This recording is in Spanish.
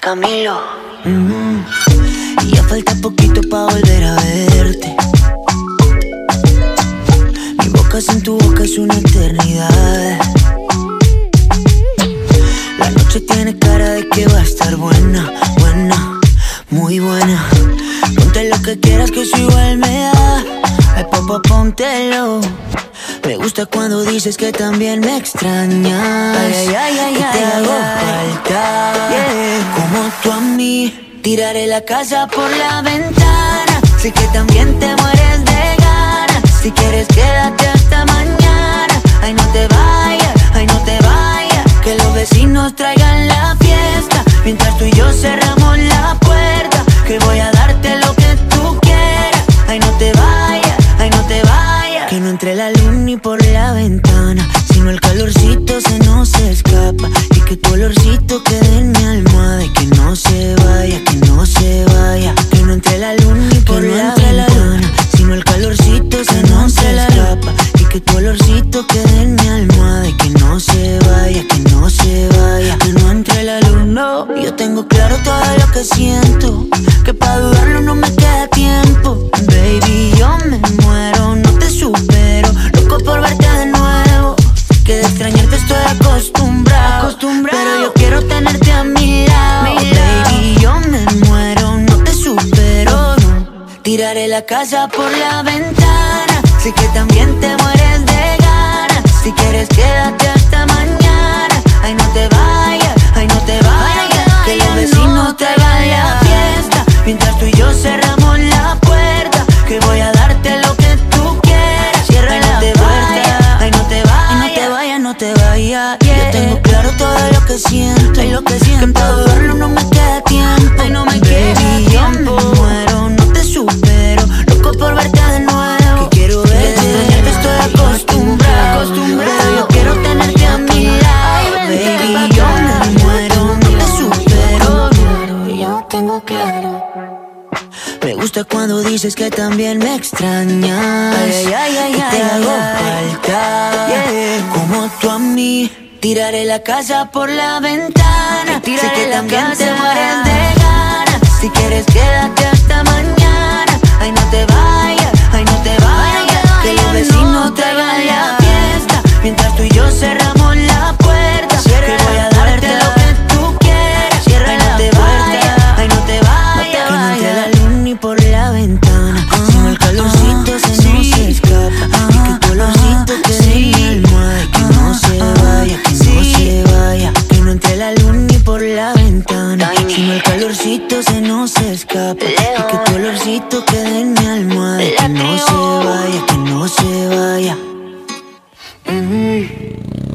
Camilo. Y ya falta poquito pa' volver a verte. Mi boca sin tu boca es una eternidad. La noche tiene cara de que va a estar buena, buena, muy buena. Ponte lo que quieras que eso igual me da. Ay, papá, póntelo. Me gusta cuando dices que también me extrañas. Ay, ay, ay, ay, te hago falta, como tú a mí. Tiraré la casa por la ventana. Sé que también te mueres de ganas. Si quieres quédate hasta mañana. Ay, no te vayas, ay, no te vayas. Que los vecinos traigan la fiesta mientras tú y yo cerramos la puerta. Que voy a darte lo que tú quieras. Ay, no te vayas, ay, no te vayas. Que no entre la luz ni por la ventana, sino el calorcito se nos escapa. Y que tu olorcito quede en mi almohada. Y que no se vaya, que no se vaya. Que no entre la luz ni por la ventana, sino el calorcito se nos escapa. Y que tu olorcito quede en mi almohada. Y que no se vaya, que no se vaya. Que no entre la luz, no. Yo tengo claro todo lo que siento, que pa' dudarlo no me queda tiempo. Baby, yo me muero, no te supero. Loco por verte de nuevo. Que de extrañarte estoy acostumbrado, pero yo quiero tenerte a mi lado. Baby, yo me muero, no te supero, no. Tiraré la casa por la ventana. Sé que también te mueres de ganas. Si quieres quédate hasta mañana. Ay, no te vayas, ay, no te vayas. Que los vecinos traigan la fiesta mientras tú y yo cerramos la puerta. Que voy a darte lo que tú quieras. Cierra la puerta. Ay, no te vayas, no te vayas. Yo tengo claro todo lo que siento, y lo que siento. Que para dudarlo no me queda tiempo. Ay, no me queda tiempo. Yo me muero, no te supero. Loco por verte de nuevo. Que quiero verte, extrañarte estoy acostumbrado, pero yo quiero tenerte a mi lado. Baby, yo me muero, no te supero. Yo tengo claro. Me gusta cuando dices que también me extrañas. Ay, ay, ay, y te hago falta, como tú a mí. Tiraré la casa por la ventana. Sé que también te mueres de ganas. Si quieres quédate hasta mañana. Ay, no te vayas, ay, no te vayas. Que los vecinos traigan la fiesta mientras tú y yo cerramos la puerta. Que voy a darte lo que tú quieras. Cierra la puerta. Ay, no te vayas. Que no entre la luz ni por la ventana, sino el calorcito se nos escapa. Y que tu olorcito quede en mi almohada. Y que no se vaya, que no se vaya. Que no entre la luz ni por la ventana, sino el calorcito se nos escapa. Y que tu olorcito quede en mi almohada. Y que no se vaya, que no se vaya.